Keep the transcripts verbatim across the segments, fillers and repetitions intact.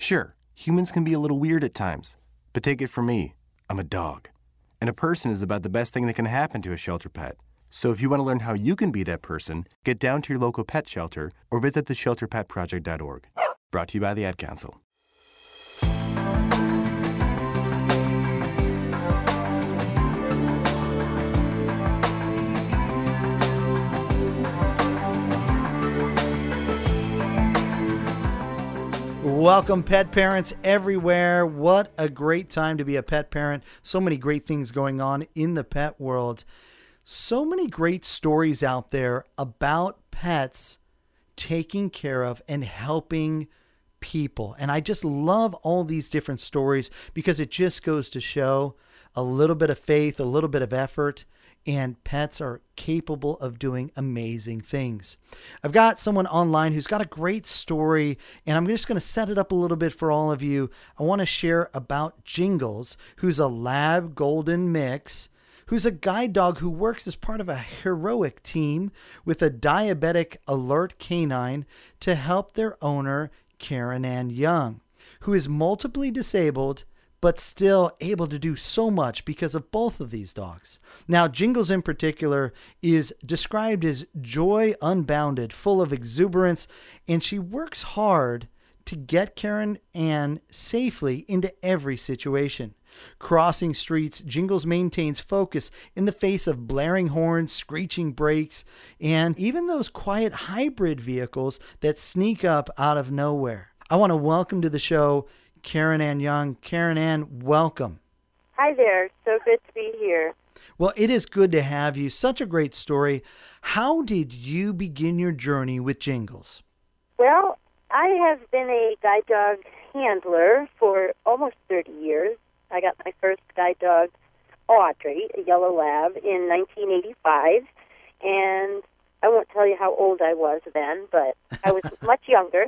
Sure, humans can be a little weird at times, but take it from me, I'm a dog. And a person is about the best thing that can happen to a shelter pet. So if you want to learn how you can be that person, get down to your local pet shelter or visit the shelter pet project dot org. Brought to you by the Ad Council. Welcome, pet parents everywhere. What a great time to be a pet parent. So many great things going on in the pet world. So many great stories out there about pets taking care of and helping people. And I just love all these different stories because it just goes to show a little bit of faith, a little bit of effort, and pets are capable of doing amazing things. I've got someone online who's got a great story, and I'm just going to set it up a little bit for all of you. I want to share about Jingles, who's a lab golden mix, who's a guide dog who works as part of a heroic team with a diabetic alert canine to help their owner, Karen Ann Young, who is multiply disabled but still able to do so much because of both of these dogs. Now, Jingles in particular is described as joy unbounded, full of exuberance, and she works hard to get Karen Ann safely into every situation. Crossing streets, Jingles maintains focus in the face of blaring horns, screeching brakes, and even those quiet hybrid vehicles that sneak up out of nowhere. I want to welcome to the show Karen Ann Young. Karen Ann, welcome. Hi there. So good to be here. Well, it is good to have you. Such a great story. How did you begin your journey with Jingles? Well, I have been a guide dog handler for almost thirty years. I got my first guide dog, Audrey, a yellow lab, in nineteen eighty-five. And I won't tell you how old I was then, but I was much younger.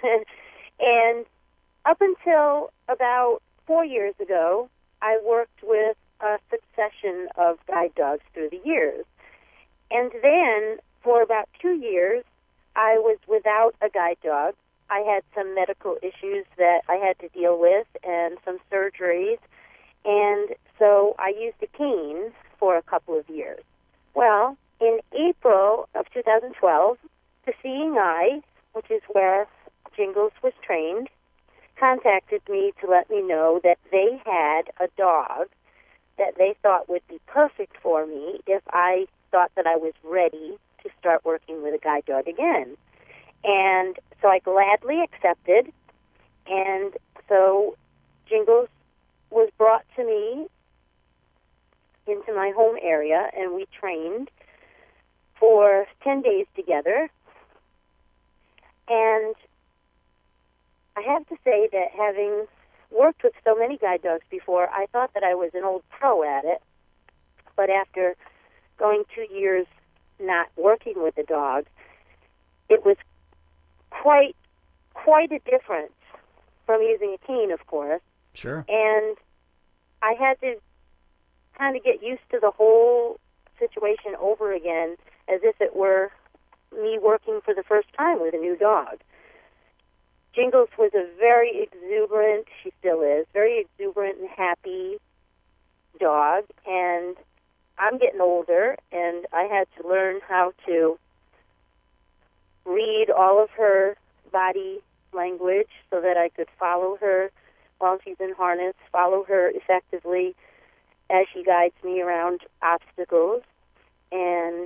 And up until about four years ago, I worked with a succession of guide dogs through the years. And then, for about two years, I was without a guide dog. I had some medical issues that I had to deal with and some surgeries. And so I used a cane for a couple of years. Well, in April of two thousand twelve, the Seeing Eye, which is where Jingles was trained, contacted me to let me know that they had a dog that they thought would be perfect for me if I thought that I was ready to start working with a guide dog again. And so I gladly accepted, and so Jingles was brought to me into my home area, and we trained for ten days together. And I have to say that having worked with so many guide dogs before, I thought that I was an old pro at it. But after going two years not working with a dog, it was quite quite a difference from using a cane, of course. Sure. And I had to kind of get used to the whole situation over again as if it were me working for the first time with a new dog. Jingles was a very exuberant, she still is, very exuberant and happy dog, and I'm getting older, and I had to learn how to read all of her body language so that I could follow her while she's in harness, follow her effectively as she guides me around obstacles, and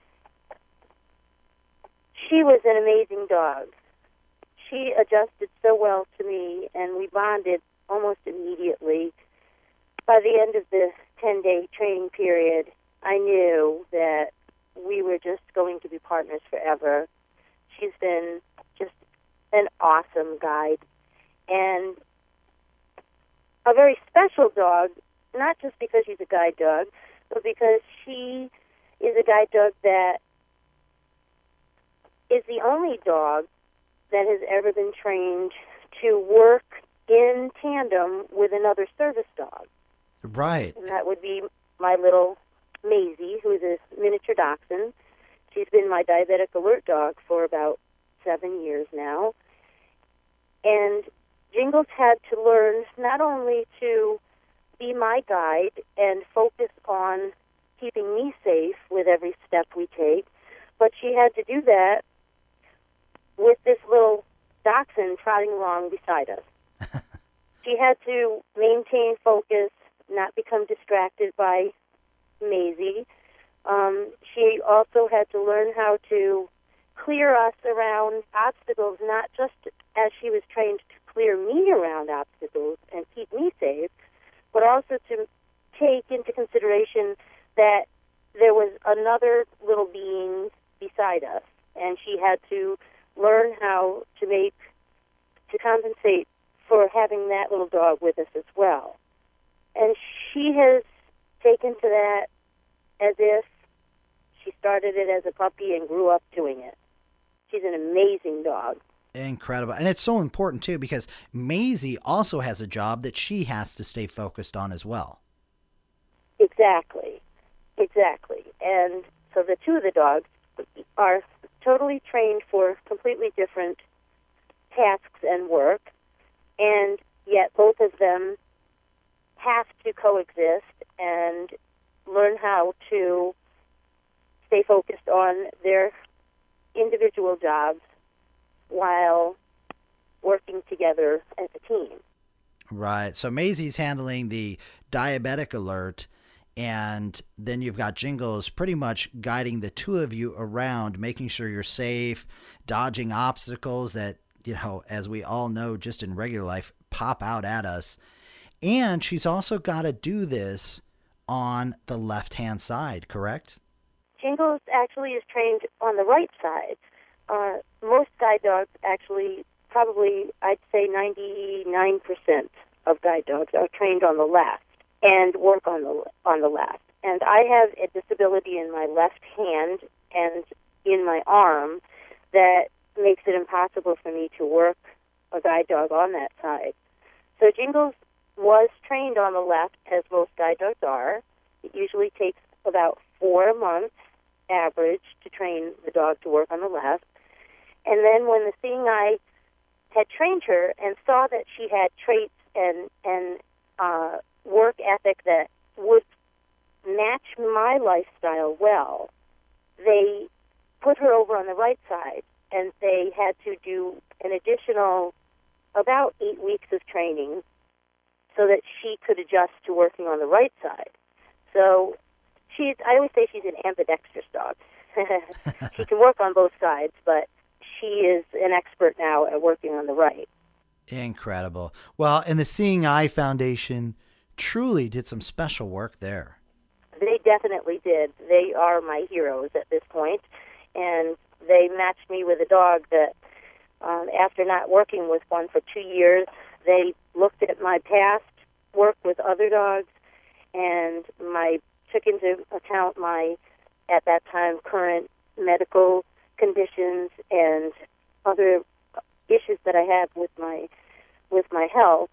she was an amazing dog. She adjusted so well to me, and we bonded almost immediately. By the end of the ten-day training period, I knew that we were just going to be partners forever. She's been just an awesome guide, and a very special dog, not just because she's a guide dog, but because she is a guide dog that is the only dog that has ever been trained to work in tandem with another service dog. Right. And that would be my little Maisie, who's a miniature dachshund. She's been my diabetic alert dog for about seven years now. And Jingles had to learn not only to be my guide and focus on keeping me safe with every step we take, but she had to do that with this little dachshund trotting along beside us. She had to maintain focus, not become distracted by Maisie. Um, she also had to learn how to clear us around obstacles, not just as she was trained to clear me around obstacles and keep me safe, but also to take into consideration that there was another little being beside us, and she had to learn how to make, to compensate for having that little dog with us as well. And she has taken to that as if she started it as a puppy and grew up doing it. She's an amazing dog. Incredible. And it's so important, too, because Maisie also has a job that she has to stay focused on as well. Exactly. Exactly. And so the two of the dogs are totally trained for completely different tasks and work, and yet both of them have to coexist and learn how to stay focused on their individual jobs while working together as a team. Right. So Maisie's handling the diabetic alert, and then you've got Jingles pretty much guiding the two of you around, making sure you're safe, dodging obstacles that, you know, as we all know, just in regular life, pop out at us. And she's also got to do this on the left-hand side, correct? Jingles actually is trained on the right side. Uh, most guide dogs actually, probably, I'd say ninety-nine percent of guide dogs are trained on the left and work on the on the left. And I have a disability in my left hand and in my arm that makes it impossible for me to work a guide dog on that side. So Jingles was trained on the left, as most guide dogs are. It usually takes about four months average to train the dog to work on the left. And then when the seeing eye had trained her and saw that she had traits and and uh, work ethic that would match my lifestyle well, they put her over on the right side, and they had to do an additional about eight weeks of training so that she could adjust to working on the right side. So she's, I always say she's an ambidextrous dog. She can work on both sides, but she is an expert now at working on the right. Incredible. Well, and the Seeing Eye Foundation truly did some special work there. They definitely did. They are my heroes at this point, and they matched me with a dog that, um, after not working with one for two years, they looked at my past work with other dogs and my took into account my, at that time, current medical conditions and other issues that I have with my with my health,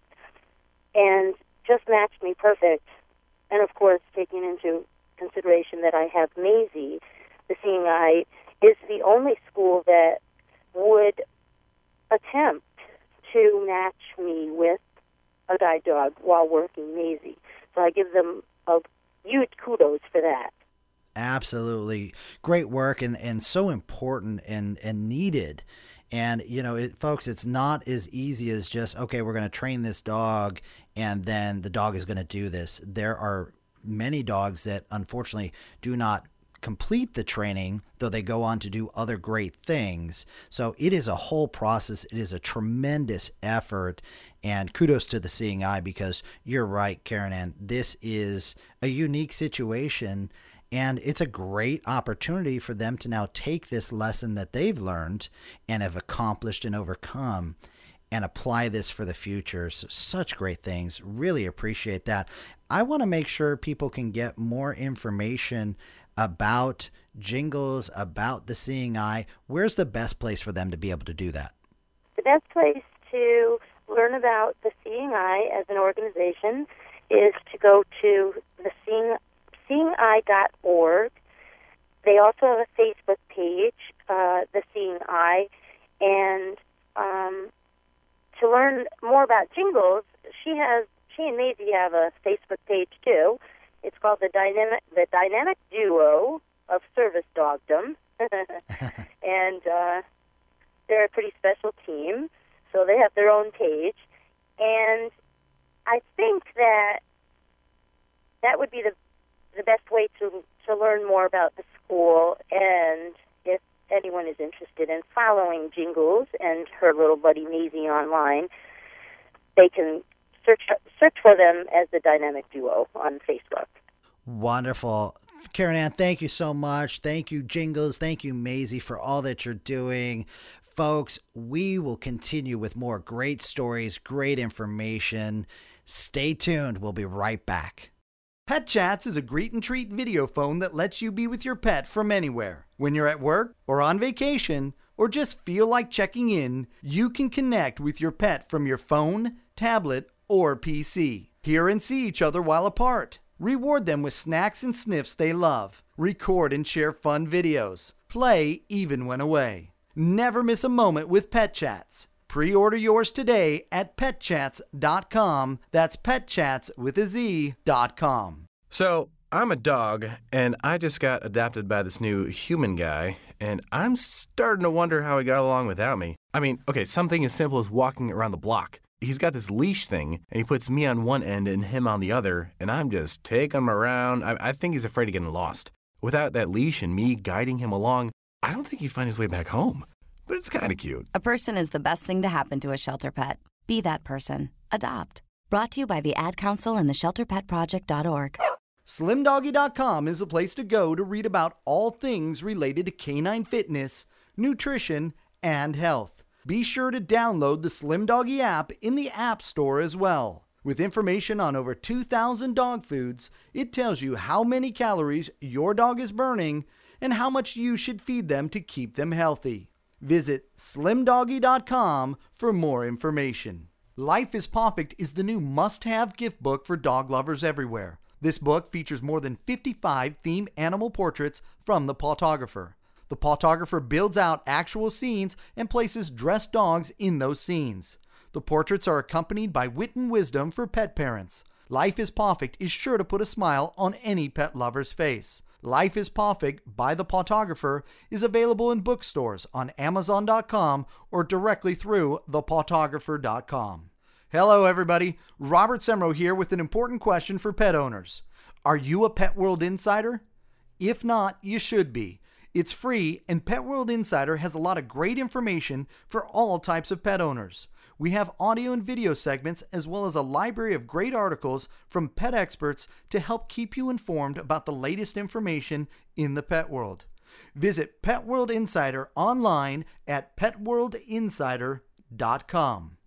and just matched me perfect. And of course, taking into consideration that I have Maisie, the Seeing Eye is the only school that would attempt to match me with a guide dog while working Maisie. So I give them a huge kudos for that. Absolutely. Great work, and, and so important and, and needed. And, you know, it, folks, it's not as easy as just, okay, we're going to train this dog and then the dog is going to do this. There are many dogs that unfortunately do not complete the training, though they go on to do other great things. So it is a whole process. It is a tremendous effort, and kudos to the Seeing Eye, because you're right, Karen Ann, this is a unique situation, and it's a great opportunity for them to now take this lesson that they've learned and have accomplished and overcome and apply this for the future. So such great things. Really appreciate that. I want to make sure people can get more information about Jingles, about the Seeing Eye. Where's the best place for them to be able to do that? The best place to learn about the Seeing Eye as an organization is to go to the Seeing seeing eye dot org. They also have a Facebook page, uh, The Seeing Eye, and um, to learn more about Jingles, she has she and Maisie have a Facebook page too. It's called the Dynamic the Dynamic Duo of Service Dogdom, and uh, they're a pretty special team. So they have their own page, and I think that that would be the the best way to to learn more about the school. And if anyone is interested in following Jingles and her little buddy Maisie online, they can search search for them as the Dynamic Duo on Facebook. Wonderful. Karen Ann, thank you so much. Thank you, Jingles. Thank you, Maisie, for all that you're doing. Folks, we will continue with more great stories, great information. Stay tuned. We'll be right back. Pet Chats is a greet and treat video phone that lets you be with your pet from anywhere. When you're at work or on vacation or just feel like checking in, you can connect with your pet from your phone, tablet, or P C. Hear and see each other while apart. Reward them with snacks and sniffs they love. Record and share fun videos. Play even when away. Never miss a moment with Pet Chats. Pre-order yours today at pet chats dot com. That's petchats with a Z dot com. So, I'm a dog, and I just got adopted by this new human guy, and I'm starting to wonder how he got along without me. I mean, okay, something as simple as walking around the block. He's got this leash thing, and he puts me on one end and him on the other, and I'm just taking him around. I, I think he's afraid of getting lost. Without that leash and me guiding him along, I don't think he'd find his way back home. But it's kind of cute. A person is the best thing to happen to a shelter pet. Be that person. Adopt. Brought to you by the Ad Council and the shelter pet project dot org. slim doggy dot com is the place to go to read about all things related to canine fitness, nutrition, and health. Be sure to download the Slim Doggy app in the App Store as well. With information on over two thousand dog foods, it tells you how many calories your dog is burning and how much you should feed them to keep them healthy. Visit slim doggy dot com for more information. Life is Perfect is the new must-have gift book for dog lovers everywhere. This book features more than fifty-five themed animal portraits from the Pawtographer. The Pawtographer builds out actual scenes and places dressed dogs in those scenes. The portraits are accompanied by wit and wisdom for pet parents. Life is Perfect is sure to put a smile on any pet lover's face. Life is Perfect by the Pawtographer is available in bookstores on amazon dot com or directly through the pawtographer dot com. Hello everybody, Robert Semro here with an important question for pet owners. Are you a Pet World Insider? If not, you should be. It's free, and Pet World Insider has a lot of great information for all types of pet owners. We have audio and video segments as well as a library of great articles from pet experts to help keep you informed about the latest information in the pet world. Visit Pet World Insider online at pet world insider dot com.